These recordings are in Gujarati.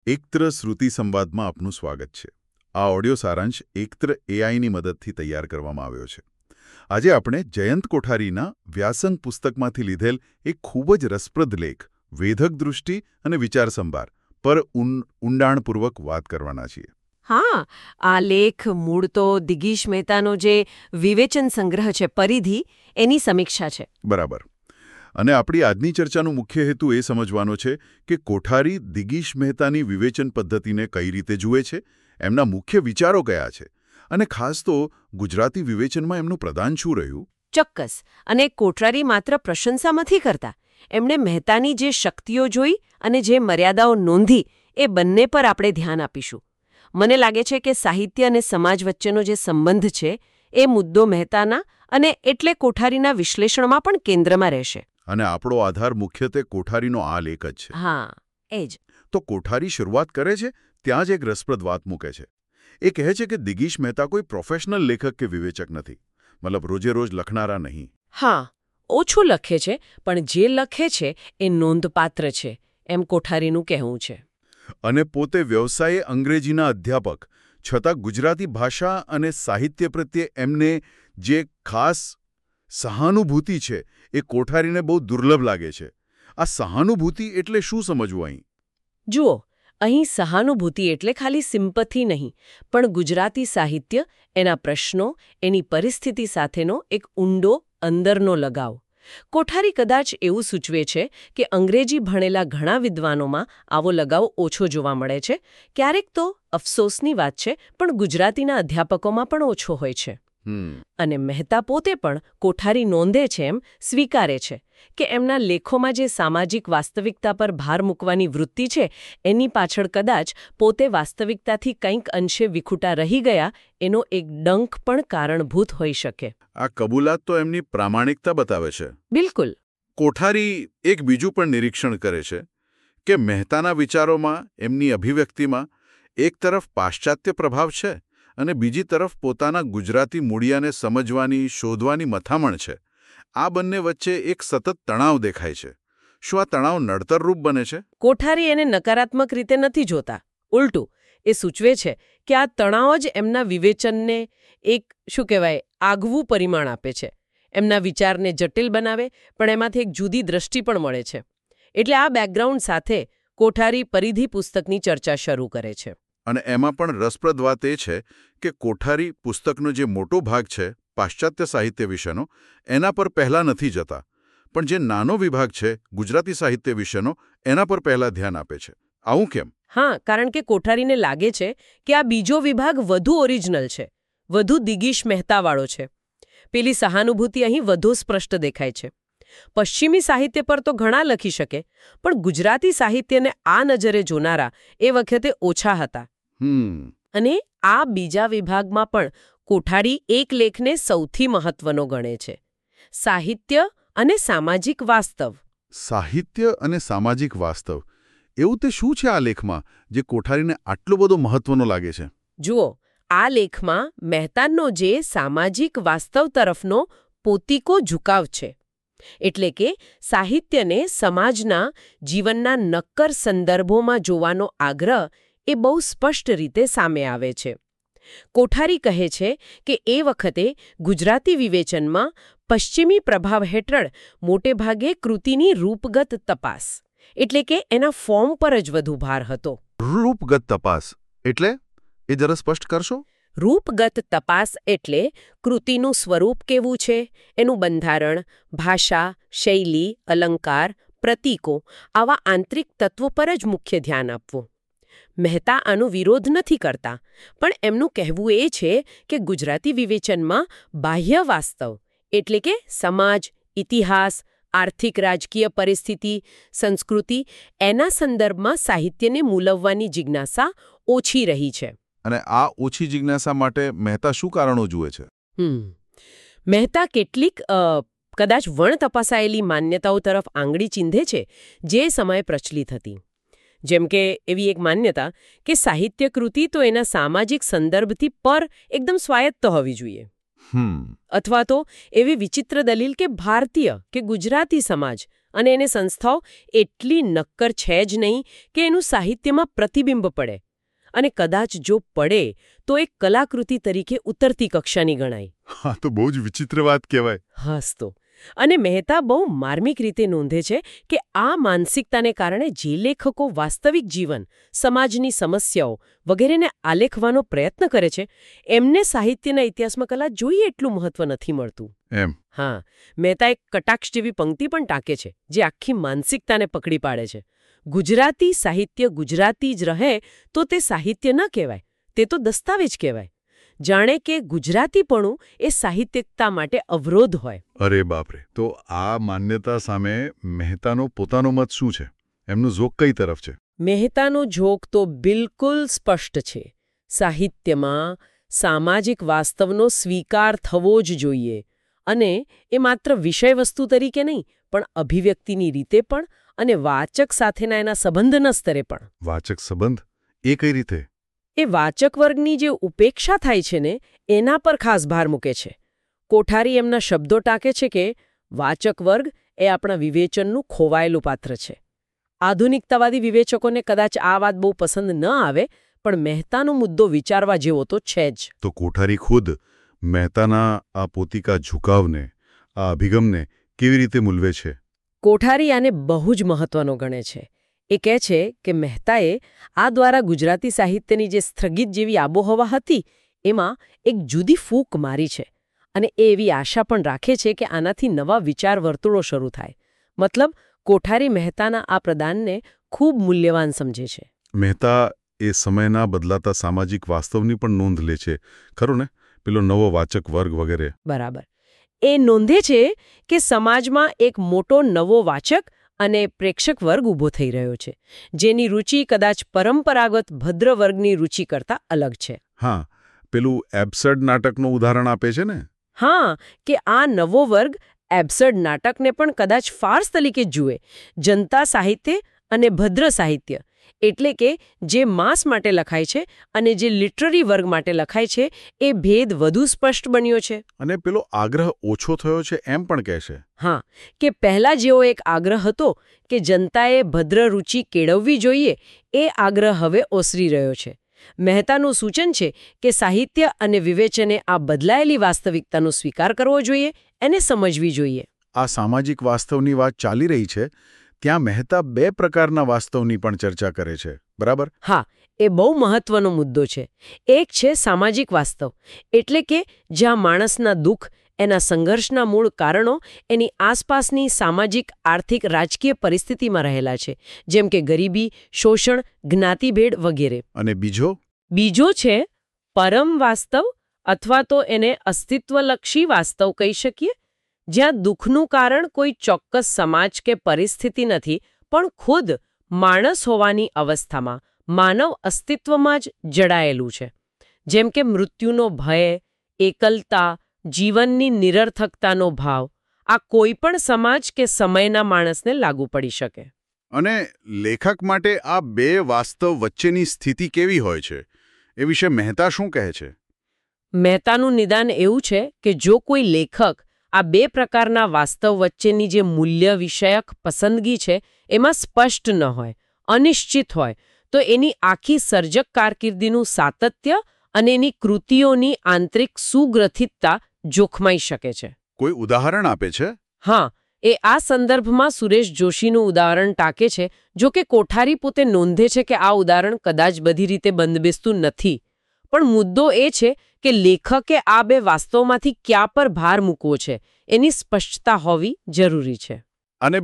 એકત્ર શ્રુતિ સંવાદમાં આપનું સ્વાગત છે. આ ઓડિયો સારાંશ એકત્ર એઆઈની મદદથી તૈયાર કરવામાં આવ્યો છે. આજે આપણે જયંત કોઠારીના વ્યાસંગ પુસ્તકમાંથી લીધેલ એક ખૂબ જ રસપ્રદ લેખ વેધક દૃષ્ટિ અને વિચાર સંભાર પર ઊંડાણપૂર્વક વાત કરવાના છીએ. હા, આ લેખ મૂળ તો દિગીશ મહેતાનો જે વિવેચન સંગ્રહ છે પરિધિ એની સમીક્ષા છે. બરાબર. અને આપણી આજની ચર્ચાનો મુખ્ય હેતુ એ સમજવાનો છે કે કોઠારી દિગીશ મહેતાની વિવેચન પદ્ધતિને કઈ રીતે જુએ છે, એમના મુખ્ય વિચારો કયા છે, અને ખાસ તો ગુજરાતી વિવેચનમાં એમનું પ્રદાન શું રહ્યું. ચોક્કસ. અને કોઠારી માત્ર પ્રશંસા નથી કરતા. એમણે મહેતાની જે શક્તિઓ જોઈ અને જે મર્યાદાઓ નોંધી એ બંને પર આપણે ધ્યાન આપીશું. મને લાગે છે કે સાહિત્ય અને સમાજ વચ્ચેનો જે સંબંધ છે એ મુદ્દો મહેતાના અને એટલે કોઠારીના વિશ્લેષણમાં પણ કેન્દ્રમાં રહેશે. અને આપણો આધાર મુખ્યત્વે કોઠારીનો આ લેખ જ છે. હા, એ જ. તો કોઠારી શરૂઆત કરે છે ત્યાં જ એક રસપ્રદ વાત મૂકે છે. એ કહે છે કે દિગીશ મહેતા કોઈ પ્રોફેશનલ લેખક કે વિવેચક નથી, મતલબ રોજે રોજ લખનારા નહીં. હા, ઓછું લખે છે, પણ જે લખે છે એ નોંધપાત્ર છે, એમ કોઠારીનું કહેવું છે. અને પોતે વ્યવસાયે અંગ્રેજીના અધ્યાપક, છતાં ગુજરાતી ભાષા અને સાહિત્ય પ્રત્યે એમને જે ખાસ સહાનુભૂતિ છે એ કોઠારીને બહુ દુર્લભ લાગે છે. આ સહાનુભૂતિ એટલે શું સમજવું અહીં? જુઓ, અહીં સહાનુભૂતિ એટલે ખાલી સિમ્પથી નહીં, પણ ગુજરાતી સાહિત્ય, એના પ્રશ્નો, એની પરિસ્થિતિ સાથેનો એક ઊંડો અંદરનો લગાવ. કોઠારી કદાચ એવું સૂચવે છે કે અંગ્રેજી ભણેલા ઘણા વિદ્વાનોમાં આવો લગાવ ઓછો જોવા મળે છે. ક્યારેક તો અફસોસની વાત છે, પણ ગુજરાતીના અધ્યાપકોમાં પણ ઓછો હોય છે. અને મહેતા પોતે પણ કોઠારી નોંધે છે એમ સ્વીકારે છે કે એમના લેખોમાં જે સામાજિક વાસ્તવિકતા પર ભાર મૂકવાની વૃત્તિ છે એની પાછળ કદાચ પોતે વાસ્તવિકતાથી કંઈક અંશે વિખૂટા રહી ગયા એનો એક ડંખ પણ કારણભૂત હોઈ શકે. આ કબૂલાત તો એમની પ્રામાણિકતા બતાવે છે. બિલકુલ. કોઠારી એક બીજું પણ નિરીક્ષણ કરે છે કે મહેતાના વિચારોમાં, એમની અભિવ્યક્તિમાં એક તરફ પાશ્ચાત્ય પ્રભાવ છે અને બીજી તરફ પોતાના ગુજરાતી મૂળિયાને સમજવાની, શોધવાની મથામણ છે. આ બંને વચ્ચે એક સતત તણાવ દેખાય છે. શું આ તણાવ નડતરરૂપ બને છે? કોઠારી એને નકારાત્મક રીતે નથી જોતા. ઉલટું, એ સૂચવે છે કે આ તણાવ જ એમના વિવેચનને એક આગવું પરિમાણ આપે છે. એમના વિચારને જટિલ બનાવે, પણ એમાંથી એક જુદી દ્રષ્ટિ પણ મળે છે. એટલે આ બેકગ્રાઉન્ડ સાથે કોઠારી પરિધિ પુસ્તકની ચર્ચા શરૂ કરે છે. અને એમાં પણ રસપ્રદ વાત એ છે કે કોઠારી પુસ્તકનો જે મોટો ભાગ છે પાશ્ચાત્ય સાહિત્ય વિશેનો, એના પર પહેલાં નથી જતા, પણ જે નાનો વિભાગ છે ગુજરાતી સાહિત્ય વિશેનો, એના પર પહેલાં ધ્યાન આપે છે. આવું કેમ? હા, કારણ કે કોઠારીને લાગે છે કે આ બીજો વિભાગ વધુ ઓરિજિનલ છે, વધુ દિગીશ મહેતાવાળો છે. પેલી સહાનુભૂતિ અહીં વધુ સ્પષ્ટ દેખાય છે. પશ્ચિમી સાહિત્ય પર તો ઘણા લખી શકે, પણ ગુજરાતી સાહિત્યને આ નજરે જોનારા એ વખતે ઓછા હતા. અને આ બીજા વિભાગમાં પણ કોઠારી એક લેખને સૌથી મહત્વનો ગણે છે: સાહિત્ય અને સામાજિક વાસ્તવ. સાહિત્ય અને સામાજિક વાસ્તવ, એવું તે શું છે આ લેખમાં જે કોઠારીને આટલો બધો મહત્વનો લાગે છે? જુઓ, આ લેખમાં મહેતાનો જે સામાજિક વાસ્તવ તરફનો પોતીકો ઝુકાવ છે. એટલે કે સાહિત્યને સમાજના જીવનના નક્કર સંદર્ભોમાં જોવાનો આગ્રહ એ બહુ સ્પષ્ટ રીતે સામે આવે છે. કોઠારી કહે છે કે એ વખતે ગુજરાતી વિવેચનમાં પશ્ચિમી પ્રભાવ હેઠળ મોટેભાગે કૃતિની રૂપગત તપાસ, એટલે કે એના ફોર્મ પર જ વધુ ભાર હતો. રૂપગત તપાસ એટલે? એ જરા સ્પષ્ટ કરશો. રૂપગત તપાસ એટલે કૃતિનું સ્વરૂપ કેવું છે, એનું બંધારણ, ભાષા, શૈલી, અલંકાર, પ્રતીકો, આવા આંતરિક તત્વો પર જ મુખ્ય ધ્યાન આપવું. મહેતા આનો વિરોધ નથી કરતા, પણ એમનું કહેવું એ છે કે ગુજરાતી વિવેચનમાં બાહ્ય વાસ્તવ, એટલે કે સમાજ, ઇતિહાસ, આર્થિક રાજકીય પરિસ્થિતિ, સંસ્કૃતિ, એના સંદર્ભમાં સાહિત્યને મૂલવવાની જિજ્ઞાસા ઓછી રહી છે. અને આ ઓછી જિજ્ઞાસા માટે મહેતા શું કારણો જુએ છે? મહેતા કેટલીક કદાચ વણ તપાસાયેલી માન્યતાઓ તરફ આંગળી ચીંધે છે જે સમયે પ્રચલિત હતી. જેમ કે એવી એક માન્યતા કે સાહિત્ય કૃતિ તો એના સામાજિક સંદર્ભથી પર એકદમ સ્વાયત્ત હોવી જોઈએ. અથવા તો એવી વિચિત્ર દલીલ કે ભારતીય કે ગુજરાતી સમાજ અને એને સંસ્થાઓ એટલી નક્કર છે જ નહીં કે એનું સાહિત્યમાં પ્રતિબિંબ પડે, અને કદાચ જો પડે તો એક કલાકૃતિ તરીકે ઉતરતી કક્ષાની ગણાય. હા, તો બહુ જ વિચિત્ર વાત કહેવાય. હાસ તો. અને મહેતા બહુ માર્મિક રીતે નોંધે છે કે આ માનસિકતાને કારણે જે લેખકો વાસ્તવિક જીવન, સમાજની સમસ્યાઓ વગેરેને આલેખવાનો પ્રયત્ન કરે છે, એમને સાહિત્યના ઇતિહાસમાં કલા જોઈએ એટલું મહત્વ નથી મળતું. એમ? હા, મહેતા એક કટાક્ષ જેવી પંક્તિ પણ ટાંકે છે જે આખી માનસિકતાને પકડી પાડે છે. ગુજરાતી સાહિત્ય ગુજરાતી જ રહે તો તે સાહિત્ય ન કહેવાય, તે તો દસ્તાવેજ કહેવાય. જાણે કે ગુજરાતીપણું એ સાહિત્યિકતા માટે અવરોધ હોય. અરે બાપરે! તો આ માન્યતા સામે મહેતાનો પોતાનો મત શું છે? એમનું ઝોક કઈ તરફ છે? મહેતાનો ઝોક તો બિલકુલ સ્પષ્ટ છે. સાહિત્યમાં સામાજિક વાસ્તવનો સ્વીકાર થવો જ જોઈએ, અને એ માત્ર વિષયવસ્તુ તરીકે નહીં, પણ અભિવ્યક્તિની રીતે પણ અને વાચક સાથેના એના સંબંધના સ્તરે પણ. વાચક સંબંધ? એ કઈ રીતે? એ વાચક વર્ગની જે ઉપેક્ષા થાય છે ને, એના પર ખાસ ભાર મૂકે છે. કોઠારી એમના શબ્દો ટાંકે છે કે વાચક વર્ગ એ આપણા વિવેચનનું ખોવાયેલું પાત્ર છે. આધુનિકતાવાદી વિવેચકોને કદાચ આ વાત બહુ પસંદ ન આવે, પણ મહેતાનો મુદ્દો વિચારવા જેવો તો છે જ. તો કોઠારી ખુદ મહેતાના આ પોતિકા ઝુકાવને, આ અભિગમને કેવી રીતે મૂલવે છે? કોઠારી આને બહુ જ મહત્વનો ગણે છે. એ કહે છે કે મહેતાએ આ દ્વારા ગુજરાતી સાહિત્યની જે સ્થગિત જેવી આબોહવા હતી એમાં એક જુદી ફૂંક મારી છે, અને એ એવી આશા પણ રાખે છે કે આનાથી નવા વિચાર વર્તુળો શરૂ થાય. મતલબ કોઠારી મહેતાના આ પ્રદાનને ખૂબ મૂલ્યવાન સમજે છે. મહેતા એ સમયના બદલાતા સામાજિક વાસ્તવની પણ નોંધ લે છે, ખરું ને? પેલો નવો વાચક વર્ગ વગેરે. બરાબર. એ નોંધે છે કે સમાજમાં એક મોટો નવો વાચક અને પ્રેક્ષક વર્ગ ઊભો થઈ રહ્યો છે, જેની રુચિ કદાચ પરંપરાગત ભદ્ર વર્ગની રુચિ કરતાં અલગ છે. હા, પેલું એબ્સર્ડ નાટકનું ઉદાહરણ આપે છે ને? હા, કે આ નવો વર્ગ એબ્સર્ડ નાટકને પણ કદાચ ફાર્સ તરીકે જુએ. જનતા સાહિત્ય અને ભદ્ર સાહિત્ય, એટલે કે જે માસ માટે લખાય છે અને જે લિટરરી વર્ગ માટે લખાય છે, એ ભેદ વધુ સ્પષ્ટ બન્યો છે. અને પેલો આગ્રહ ઓછો થયો છે એમ પણ કહે છે. હા, કે પહેલા જેવો એક આગ્રહ હતો કે જનતાએ ભદ્ર રુચિ કેળવવી જોઈએ, એ આગ્રહ હવે ઓસરી રહ્યો છે. મહેતાનું સૂચન છે કે સાહિત્ય અને વિવેચને આ બદલાયેલી વાસ્તવિકતાનો સ્વીકાર કરવો જોઈએ, એને સમજવી જોઈએ. આ સામાજિક વાસ્તવની વાત ચાલી રહી છે ત્યાં મહેતા બે પ્રકારના વાસ્તવની પણ ચર્ચા કરે છે, બરાબર? હા, એ બહુ મહત્વનો મુદ્દો છે. એક છે સામાજિક વાસ્તવ, એટલે કે જ્યાં માણસના દુઃખ, એના સંઘર્ષના મૂળ કારણો એની આસપાસની સામાજિક, આર્થિક, રાજકીય પરિસ્થિતિમાં રહેલા છે, જેમ કે ગરીબી, શોષણ, જ્ઞાતિભેદ વગેરે. અને બીજો છે પરમ વાસ્તવ, અથવા તો એને અસ્તિત્વલક્ષી વાસ્તવ કહી શકીએ, જ્યાં દુઃખનું કારણ કોઈ ચોક્કસ સમાજ કે પરિસ્થિતિ નથી, પણ ખુદ માણસ હોવાની અવસ્થામાં, માનવ અસ્તિત્વમાં જ જડાયેલું છે. જેમ કે મૃત્યુનો ભય, એકલતા, જીવનની નિરર્થકતાનો ભાવ. આ કોઈ પણ સમાજ કે સમયના માણસને લાગુ પડી શકે. અને લેખક માટે આ બે વાસ્તવ વચ્ચેની સ્થિતિ કેવી હોય છે, એ વિશે મહેતા શું કહે છે? મહેતાનું નિદાન એવું છે કે જો કોઈ લેખક આ બે પ્રકારના વાસ્તવ વચ્ચેની જે મૂલ્ય વિષયક પસંદગી છે એમાં સ્પષ્ટ ન હોય, અનિશ્ચિત હોય, તો એની આખી સર્જક કારકિર્દીનું સાતત્ય અને એની કૃતિઓની આંતરિક સુગ્રથિતતા જોખમાઈ શકે છે. કોઈ ઉદાહરણ આપે છે? હા, એ આ સંદર્ભમાં સુરેશ જોશીનું ઉદાહરણ ટાંકે છે. જો કે કોઠારી પોતે નોંધે છે કે આ ઉદાહરણ કદાચ બધી રીતે બંધબેસતું નથી, પણ મુદ્દો એ છે કે લેખકે આ બે વાસ્તવમાંથી ક્યાં પર ભાર મૂકવો છે એની સ્પષ્ટતા હોવી જરૂરી છે. અને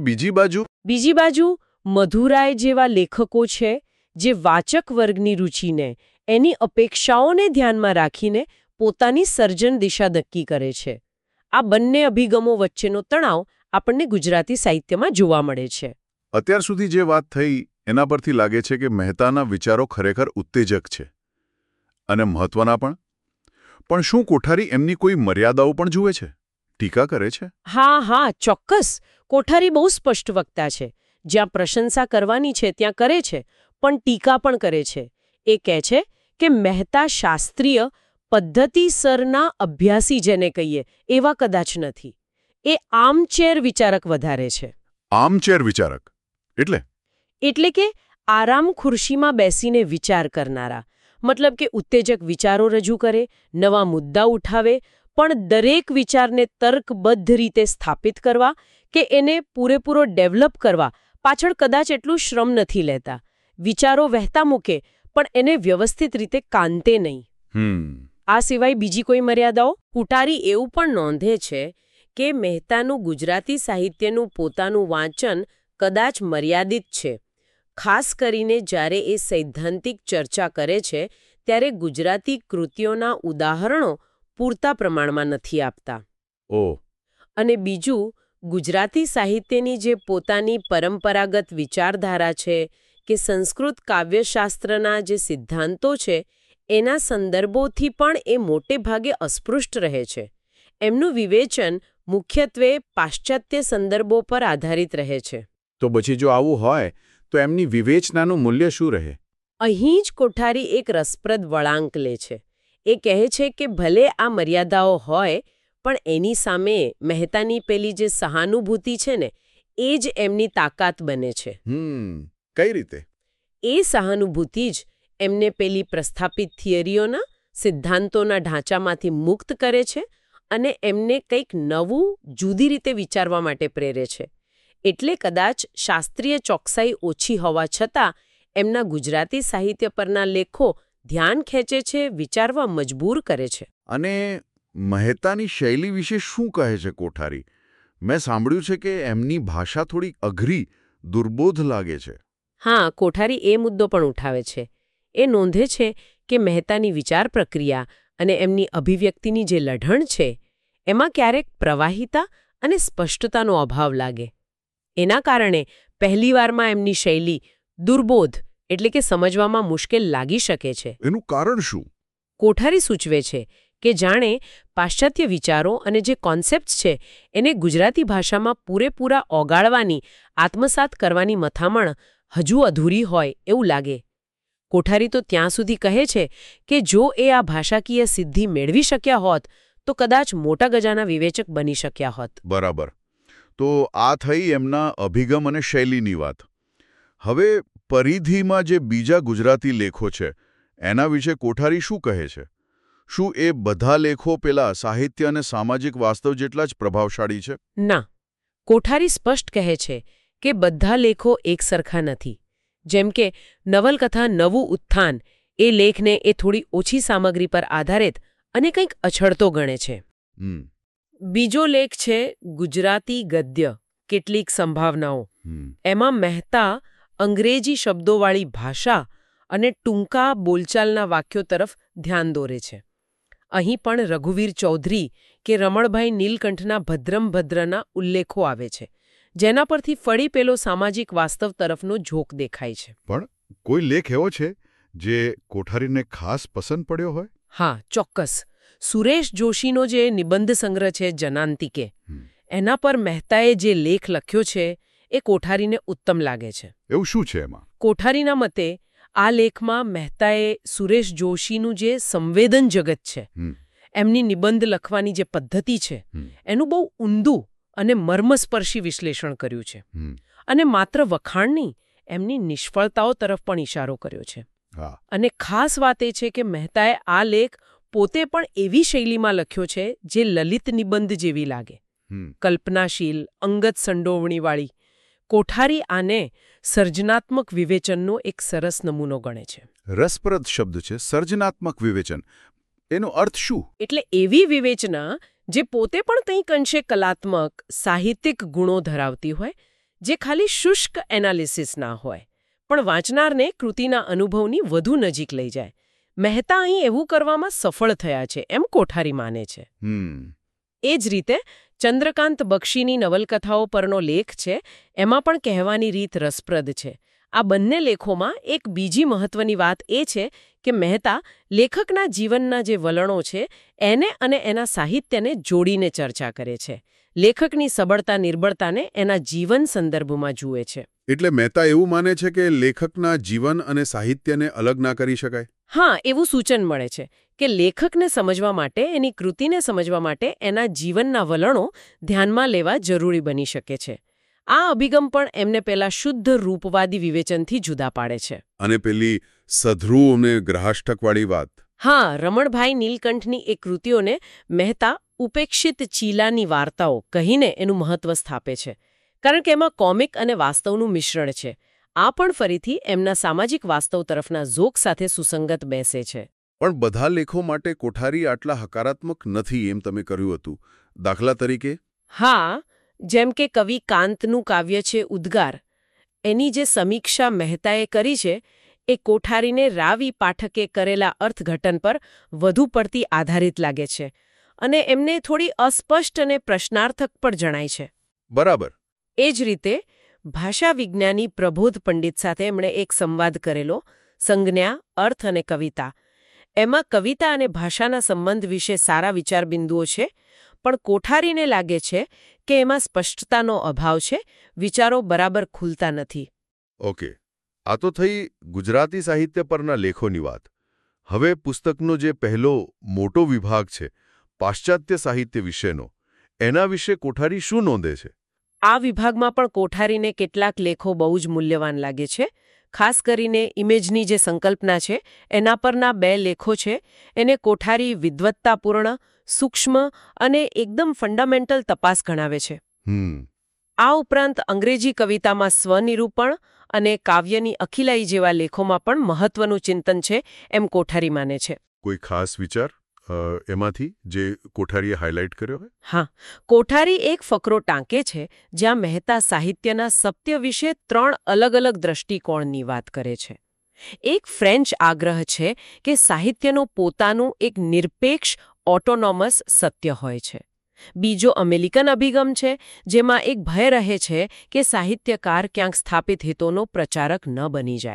બીજી બાજુ મધુરાય જેવા લેખકો છે જે વાચક વર્ગની રુચિને, એની અપેક્ષાઓને ધ્યાનમાં રાખીને પોતાની સર્જન દિશા નક્કી કરે છે. આ બંને અભિગમો વચ્ચેનો તણાવ આપણને ગુજરાતી સાહિત્યમાં જોવા મળે છે. અત્યાર સુધી જે વાત થઈ એના પરથી લાગે છે કે મહેતાના વિચારો ખરેખર ઉત્તેજક છે અને મહત્વના પણ. પણ શું કોઠારી એમની કોઈ મર્યાદાઓ પણ જુએ છે, ટીકા કરે છે? હા, ચોક્કસ. કોઠારી બહુ સ્પષ્ટ વક્તા છે. જ્યાં પ્રશંસા કરવાની છે ત્યાં કરે છે, પણ ટીકા પણ કરે છે. એ કહે છે કે મહેતા શાસ્ત્રીય પદ્ધતિસરના અભ્યાસી જેને કહીએ એવા કદાચ નથી. એ આર્મચેર વિચારક વધારે છે. આર્મચેર વિચારક એટલે કે આરામ ખુરશીમાં બેસીને વિચાર કરનારા. મતલબ કે ઉત્તેજક વિચારો રજૂ કરે, નવા મુદ્દા ઉઠાવે, પણ દરેક વિચારને તર્કબદ્ધ રીતે સ્થાપિત કરવા કે એને પૂરેપૂરો ડેવલપ કરવા પાછળ કદાચ એટલું શ્રમ નથી લેતા. વિચારો વહેતા મૂકે પણ એને વ્યવસ્થિત રીતે કાંતે નહીં. આ સિવાય બીજી કોઈ મર્યાદાઓ? કુટારી એવું પણ નોંધે છે કે મહેતાનું ગુજરાતી સાહિત્યનું પોતાનું વાંચન કદાચ મર્યાદિત છે. ખાસ કરીને જ્યારે એ સૈદ્ધાંતિક ચર્ચા કરે છે ત્યારે ગુજરાતી કૃતિઓના ઉદાહરણો પૂરતા પ્રમાણમાં નથી આપતા. અને બીજું, ગુજરાતી સાહિત્યની જે પોતાની પરંપરાગત વિચારધારા છે કે સંસ્કૃત કાવ્યશાસ્ત્રના જે સિદ્ધાંતો છે એના સંદર્ભોથી પણ એ મોટે ભાગે અસ્પૃષ્ટ રહે છે. એમનું વિવેચન મુખ્યત્વે પાશ્ચાત્ય સંદર્ભો પર આધારિત રહે છે. તો પછી જો આવું હોય તો એમની વિવેચનાનું મૂલ્ય શું રહે? અહીં જ કોઠારી એક રસપ્રદ વળાંક લે છે. એ કહે છે કે ભલે આ મર્યાદાઓ હોય પણ એની સામે મહેતાની પેલી જે સહાનુભૂતિ છે ને એ જ એમની તાકાત બને છે. કઈ રીતે? એ સહાનુભૂતિ જ એમને પેલી પ્રસ્થાપિત થિયરીઓના સિદ્ધાંતોના ઢાંચામાંથી મુક્ત કરે છે અને એમને કંઈક નવું જુદી રીતે વિચારવા માટે પ્રેરે છે. એટલે કદાચ શાસ્ત્રીય ચોકસાઈ ઓછી હોવા છતાં એમના ગુજરાતી સાહિત્ય પરના લેખો ધ્યાન ખેંચે છે, વિચારવા મજબૂર કરે છે. અને મહેતાની શૈલી વિશે શું કહે છે કોઠારી? મેં સાંભળ્યું છે કે એમની ભાષા થોડી અઘરી, દુર્બોધ લાગે છે. હા, કોઠારી એ મુદ્દો પણ ઉઠાવે છે. એ નોંધે છે કે મહેતાની વિચાર પ્રક્રિયા અને એમની અભિવ્યક્તિની જે લઢણ છે એમાં ક્યારેક પ્રવાહિતા અને સ્પષ્ટતાનો અભાવ લાગે. એના કારણે પહેલીવારમાં એમની શૈલી દુર્બોધ એટલે કે સમજવામાં મુશ્કેલ લાગી શકે છે. એનું કારણ શું? કોઠારી સૂચવે છે કે જાણે પાશ્ચાત્ય વિચારો અને જે કોન્સેપ્ટ્સ છે એને ગુજરાતી ભાષામાં પૂરેપૂરા ઓગાળવાની, આત્મસાત કરવાની મથામણ હજુ અધૂરી હોય એવું લાગે. કોઠારી તો ત્યાં સુધી કહે છે કે જો એ આ ભાષાકીય સિદ્ધિ મેળવી શક્યા હોત તો કદાચ મોટા ગજાના વિવેચક બની શક્યા હોત. બરાબર. તો આ થઈ એમના અભિગમ અને શૈલીની વાત. હવે પરિધિમાં જે બીજા ગુજરાતી લેખો છે એના વિશે કોઠારી શું કહે છે? શું એ બધા લેખો પેલા સાહિત્ય અને સામાજિક વાસ્તવ જેટલા જ પ્રભાવશાળી છે? ના. કોઠારી સ્પષ્ટ કહે છે કે બધા લેખો એકસરખા નથી. જેમ કે નવલકથા નવું ઉત્થાન એ લેખને એ થોડી ઓછી સામગ્રી પર આધારિત અને કંઈક અછડતો ગણે છે. બીજો લેખ છે ગુજરાતી ગદ્ય કેટલીક સંભાવનાઓ. એમાં મહેતા અંગ્રેજી શબ્દોવાળી ભાષા અને ટૂંકા બોલચાલના વાક્યો તરફ ધ્યાન દોરે છે. અહીં પણ રઘુવીર ચૌધરી કે રમણભાઈ નીલકંઠના ભદ્રમ ભદ્રના ઉલ્લેખો આવે છે, જેના પરથી ફળી પેલો સામાજિક વાસ્તવ તરફનો ઝોક દેખાય છે. પણ કોઈ લેખ એવો છે જે કોઠારીને ખાસ પસંદ પડ્યો હોય? હા, ચોક્કસ. સુરેશ જોશીનો જે નિબંધ સંગ્રહ છે જનાંતિકે, એના પર મહેતાએ જે લેખ લખ્યો છે એ કોઠારીને ઉત્તમ લાગે છે. એવું શું છે એમાં? કોઠારીના મતે આ લેખમાં મહેતાએ સુરેશ જોશીનું જે સંવેદન જગત છે, એમની નિબંધ લખવાની જે પદ્ધતિ છે, એનું બહુ ઊંડું અને મર્મસ્પર્શી વિશ્લેષણ કર્યું છે. અને માત્ર વખાણ નહીં, એમની નિષ્ફળતાઓ તરફ પણ ઇશારો કર્યો છે. અને ખાસ વાત એ છે કે મહેતાએ આ લેખ પોતે પણ એવી શૈલીમાં લખ્યો છે જે લલિત નિબંધ જેવી લાગે, કલ્પનાશીલ, અંગત સંડોવણીવાળી. કોઠારી આને સર્જનાત્મક વિવેચનનો એક સરસ નમૂનો ગણે છે. રસપ્રદ શબ્દ છે, સર્જનાત્મક વિવેચન. એનો અર્થ શું? એટલે એવી વિવેચના જે પોતે પણ કંઈક અંશે કલાત્મક, સાહિત્યિક ગુણો ધરાવતી હોય, જે ખાલી શુષ્ક એનાલિસિસ ના હોય, પણ વાંચનારને કૃતિના અનુભવની વધુ નજીક લઈ જાય. મહેતા અહીં એવું કરવામાં સફળ થયા છે એમ કોઠારી માને છે. એ જ રીતે ચંદ્રકાંત બક્ષીની નવલકથાઓ પરનો લેખ છે, એમાં પણ કહેવાની રીત રસપ્રદ છે. આ બંને લેખોમાં એક બીજી મહત્વની વાત એ છે કે મહેતા લેખકના જીવનના જે વલણો છે એને અને એના સાહિત્યને જોડીને ચર્ચા કરે છે. લેખકની સબળતા નિર્બળતાને એના જીવન સંદર્ભમાં જુએ છે. એટલે મહેતા એવું માને છે કે લેખકના જીવન અને સાહિત્યને અલગ ના કરી શકાય? હા, એવું સૂચન મળે છે કે લેખકને સમજવા માટે, એની કૃતિને સમજવા માટે એના જીવનના વલણો ધ્યાનમાં લેવા જરૂરી બની શકે છે. આ અભિગમ પણ એમને પેલા શુદ્ધ રૂપવાદી વિવેચનથી જુદા પાડે છે. અને પેલી સધ્રુ અને ગ્રહાષ્ટકવાળી વાત. હા, રમણભાઈ નીલકંઠની એ કૃતિઓને મહેતા ઉપેક્ષિત ચીલાની વાર્તાઓ કહીને એનું મહત્વ સ્થાપે છે. કારણ કે એમાં કોમિક અને વાસ્તવનું મિશ્રણ છે. આ પણ ફરીથી એમના સામાજિક વાસ્તવ તરફના ઝોક સાથે સુસંગત બેસે છે. પણ બધા લેખો માટે કોઠારી આટલા હકારાત્મક નથી એમ તમે કર્યું હતું. દાખલા તરીકે હા, જેમ કે કવિ કાંતનું કાવ્ય છે ઉદ્ગાર, એની જે સમીક્ષા મહેતાએ કરી છે એ કોઠારીને રાવી પાઠકે કરેલા અર્થઘટન પર વધુ પડતી આધારિત લાગે છે અને એમને થોડી અસ્પષ્ટ અને પ્રશ્નાર્થક પણ જણાય છે. બરાબર. એ જ રીતે ભાષા વિજ્ઞાની પ્રબોધ પંડિત સાથે એમણે એક સંવાદ કરેલો, સંજ્ઞા, અર્થ અને કવિતા. એમાં કવિતા અને ભાષાના સંબંધ વિશે સારા વિચારબિંદુઓ છે, પણ કોઠારીને લાગે છે કે એમાં સ્પષ્ટતાનો અભાવ છે, વિચારો બરાબર ખુલતા નથી. ઓકે, આ તો થઈ ગુજરાતી સાહિત્ય પરના લેખોની વાત. હવે પુસ્તકનો જે પહેલો મોટો વિભાગ છે, પાશ્ચાત્ય સાહિત્ય વિશેનો, એના વિશે કોઠારી શું નોંધે છે? આ વિભાગમાં પણ કોઠારીને કેટલાક લેખો બહુ જ મૂલ્યવાન લાગે છે. ખાસ કરીને ઇમેજની જે સંકલ્પના છે એના પરના 2 લેખો છે. એને કોઠારી વિદ્વત્તાપૂર્ણ, સૂક્ષ્મ અને એકદમ ફંડામેન્ટલ તપાસ ગણાવે છે. આ ઉપરાંત અંગ્રેજી કવિતામાં સ્વનિરૂપણ અને કાવ્યની અખિલાઈ જેવા લેખોમાં પણ મહત્વનું ચિંતન છે એમ કોઠારી માને છે. કોઈ ખાસ વિચાર એમાંથી જે કોઠારીએ હાઇલાઇટ કર્યો હોય? હા, કોઠારી એક ફકરો ટાંકે છે જ્યાં મહેતા સાહિત્યના સત્ય વિશે 3 અલગ-અલગ દ્રષ્ટિકોણની વાત કરે છે. એક ફ્રેન્ચ આગ્રહ છે કે સાહિત્યનું પોતાનું એક નિરપેક્ષ ઓટોનોમસ સત્ય હોય છે. બીજો અમેરિકન અભિગમ છે જેમાં એક ભય રહે છે કે સાહિત્યકાર ક્યાંક સ્થાપિત હિતોનો પ્રચારક ન બની જાય.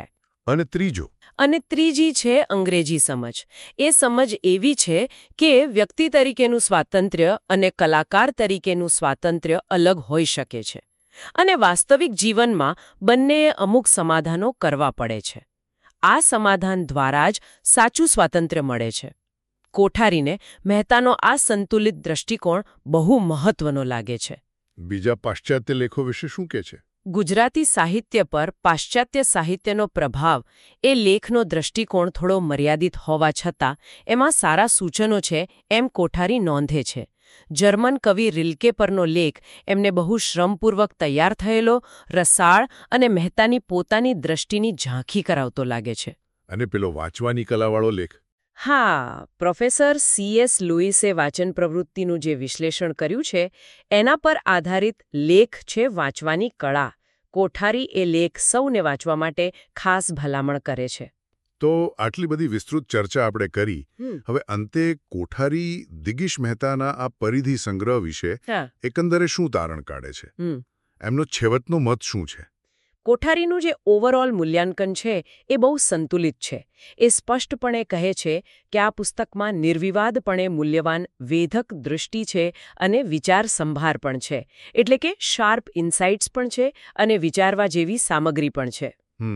અને ત્રીજી છે અંગ્રેજી સમજ. એ સમજ એવી છે કે વ્યક્તિ તરીકેનું સ્વાતંત્ર્ય અને કલાકાર તરીકેનું સ્વાતંત્ર્ય અલગ હોઈ શકે છે અને વાસ્તવિક જીવનમાં બંનેએ અમુક સમાધાનો કરવા પડે છે. આ સમાધાન દ્વારા જ સાચું સ્વાતંત્ર્ય મળે છે. કોઠારીને મહેતાનો આ સંતુલિત દ્રષ્ટિકોણ બહુ મહત્વનો લાગે છે. બીજા પાશ્ચાત્ય લેખો વિશે શું કહે છે? ગુજરાતી સાહિત્ય પર પાશ્ચાત્ય સાહિત્યનો પ્રભાવ એ લેખનો દ્રષ્ટિકોણ થોડો મર્યાદિત હોવા છતાં એમાં સારા સૂચનો છે એમ કોઠારી નોંધે છે. જર્મન કવિ રિલ્કે પરનો લેખ એમને બહુ શ્રમપૂર્વક તૈયાર થયેલો, રસાળ અને મહેતાની પોતાની દ્રષ્ટિની ઝાંખી કરાવતો લાગે છે. અને પેલો વાંચવાની કલાવાળો લેખ? હા, પ્રોફેસર C.S. લુઈસે વાચન પ્રવૃત્તિનું જે વિશ્લેષણ કર્યું છે એના પર આધારિત લેખ છે વાંચવાની કળા. કોઠારી એ લેખ સૌને વાંચવા માટે ખાસ ભલામણ કરે છે. તો આટલી બધી વિસ્તૃત ચર્ચા આપણે કરી. હવે અંતે કોઠારી દિગીશ મહેતાના આ પરિધિ સંગ્રહ વિશે એકંદરે શું તારણ કાઢે છે? એમનો છેવટનો મત શું છે? કોઠારીનું જે ઓવરઓલ મૂલ્યાંકન છે એ બહુ સંતુલિત છે. એ સ્પષ્ટપણે કહે છે કે આ પુસ્તકમાં નિર્વિવાદપણે મૂલ્યવાન વેધક દૃષ્ટિ છે અને વિચાર સંભાર પણ છે. એટલે કે શાર્પ ઇન્સાઇટ્સ પણ છે અને વિચારવા જેવી સામગ્રી પણ છે.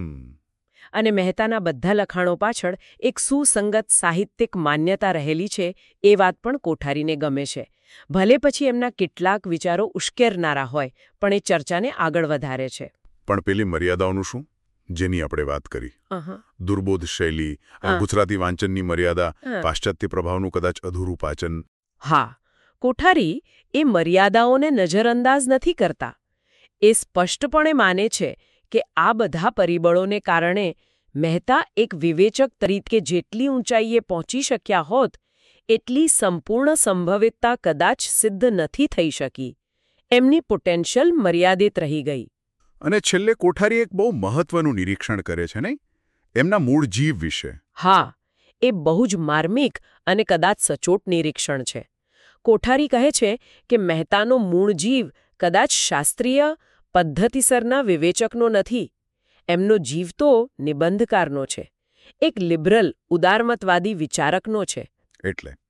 અને મહેતાના બધા લખાણો પાછળ એક સુસંગત સાહિત્યિક માન્યતા રહેલી છે એ વાત પણ કોઠારીને ગમે છે. ભલે પછી એમના કેટલાક વિચારો ઉશ્કેરનારા હોય, પણ એ ચર્ચાને આગળ વધારે છે. પણ પેલી મર્યાદાઓનું શું, જેની આપણે વાત કરી? દુર્બોધ શૈલી, ગુજરાતી વાંચનની મર્યાદા, પાશ્ચાત્ય પ્રભાવનું કદાચ અધૂરું પાચન. હા, કોઠારી એ મર્યાદાઓને નજરઅંદાજ નથી કરતા. એ સ્પષ્ટપણે માને છે કે આ બધા પરિબળોને કારણે મહેતા એક વિવેચક તરીકે જેટલી ઊંચાઈએ પહોંચી શક્યા હોત એટલી સંપૂર્ણ સંભવિતતા કદાચ સિદ્ધ નથી થઈ શકી. એમની પોટેન્શિયલ મર્યાદિત રહી ગઈ. અને છેલ્લે કોઠારી એક બહુ મહત્વનું નિરીક્ષણ કરે છે નહીં? એમના મૂળ જીવ વિશે. હા, એ બહુ જ માર્મિક અને કદાચ સચોટ નિરીક્ષણ છે. કોઠારી કહે છે કે મહેતાનો મૂળ જીવ કદાચ શાસ્ત્રીય પદ્ધતિસરના વિવેચકનો નથી. એમનો જીવ તો નિબંધકારનો છે. એક લિબરલ, ઉદારમતવાદી વિચારકનો છે.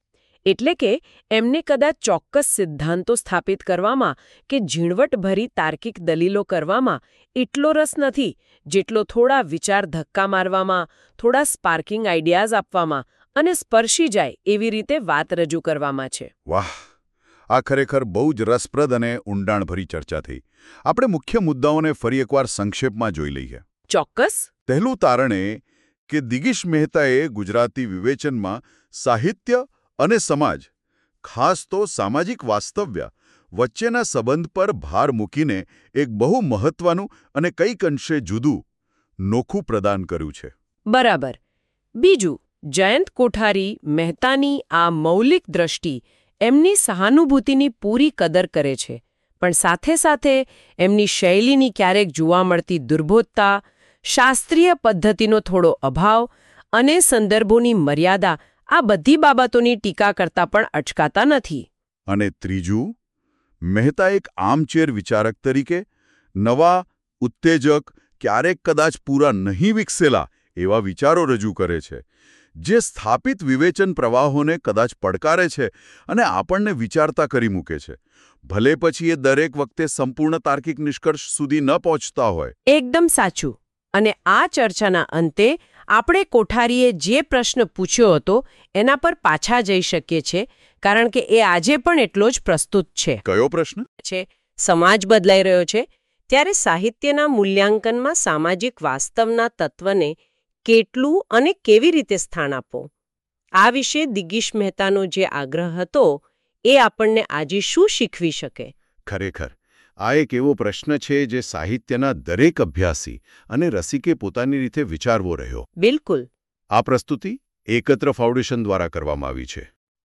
એટલે કે એમને કદાચ ચોક્કસ સિદ્ધાંતો સ્થાપિત કરવામાં કે ઝીણવટભરી તાર્કિક દલીલો કરવામાં એટલો રસ નથી જેટલો થોડા વિચાર ધક્કા મારવામાં, થોડા સ્પાર્કિંગ આઈડિયાઝ આપવામાં અને સ્પર્શી જાય એવી રીતે વાત રજૂ કરવામાં છે. વાહ, આ ખરેખર બહુ જ રસપ્રદ અને ઊંડાણભરી ચર્ચા થઈ. આપણે મુખ્ય મુદ્દાઓને ફરી એકવાર સંક્ષેપમાં જોઈ લઈએ. ચોક્કસ. પહેલું તારણ એ કે દિગીશ મહેતાએ ગુજરાતી વિવેચનમાં સાહિત્ય અને સમાજ, ખાસ તો સામાજિક વાસ્તવ્ય વચ્ચેના સંબંધ પર ભાર મૂકીને એક બહુ મહત્વનું અને કંઈક અંશે જુદું, નોખું પ્રદાન કર્યું છે. બરાબર. બીજું, જયંત કોઠારી મહેતાની આ મૌલિક દ્રષ્ટિ એમની સહાનુભૂતિની પૂરી કદર કરે છે, પણ સાથે સાથે એમની શૈલીની ક્યારેક જોવા મળતી દુર્બોધતા, શાસ્ત્રીય પદ્ધતિનો થોડો અભાવ અને સંદર્ભોની મર્યાદા આ બધી બાબતોની ટીકા કરતા પણ અચકાતા નથી. અને ત્રીજું, મહેતા એક આમચેર વિચારક તરીકે નવા, ઉત્તેજક, ક્યારેક કદાચ પૂરા નહીં વિકસેલા એવા વિચારો રજૂ કરે છે, જે સ્થાપિત વિવેચન પ્રવાહોને કદાચ પડકારે છે અને આપણને વિચારતા કરી મૂકે છે, ભલે પછી એ દરેક વખતે સંપૂર્ણ તાર્કિક નિષ્કર્ષ સુધી ન પહોંચતા હોય. એકદમ સાચું. અને આ ચર્ચાના અંતે આપણે કોઠારીએ જે પ્રશ્ન પૂછ્યો હતો એના પર પાછા જઈ શકીએ છીએ, કારણ કે એ આજે પણ એટલો જ પ્રસ્તુત છે. કયો પ્રશ્ન છે? સમાજ બદલાઈ રહ્યો છે ત્યારે સાહિત્યના મૂલ્યાંકનમાં સામાજિક વાસ્તવના તત્વને કેટલું અને કેવી રીતે સ્થાન આપો? આ વિશે દિગીશ મહેતાનો જે આગ્રહ હતો એ આપણને આજે શું શીખવી શકે? ખરેખર આ એક એવો પ્રશ્ન છે જે સાહિત્યના દરેક અભ્યાસી અને રસિકે પોતાની રીતે વિચારવો રહ્યો. બિલકુલ. આ પ્રસ્તુતિ એકત્ર ફાઉન્ડેશન દ્વારા કરવામાં આવી છે.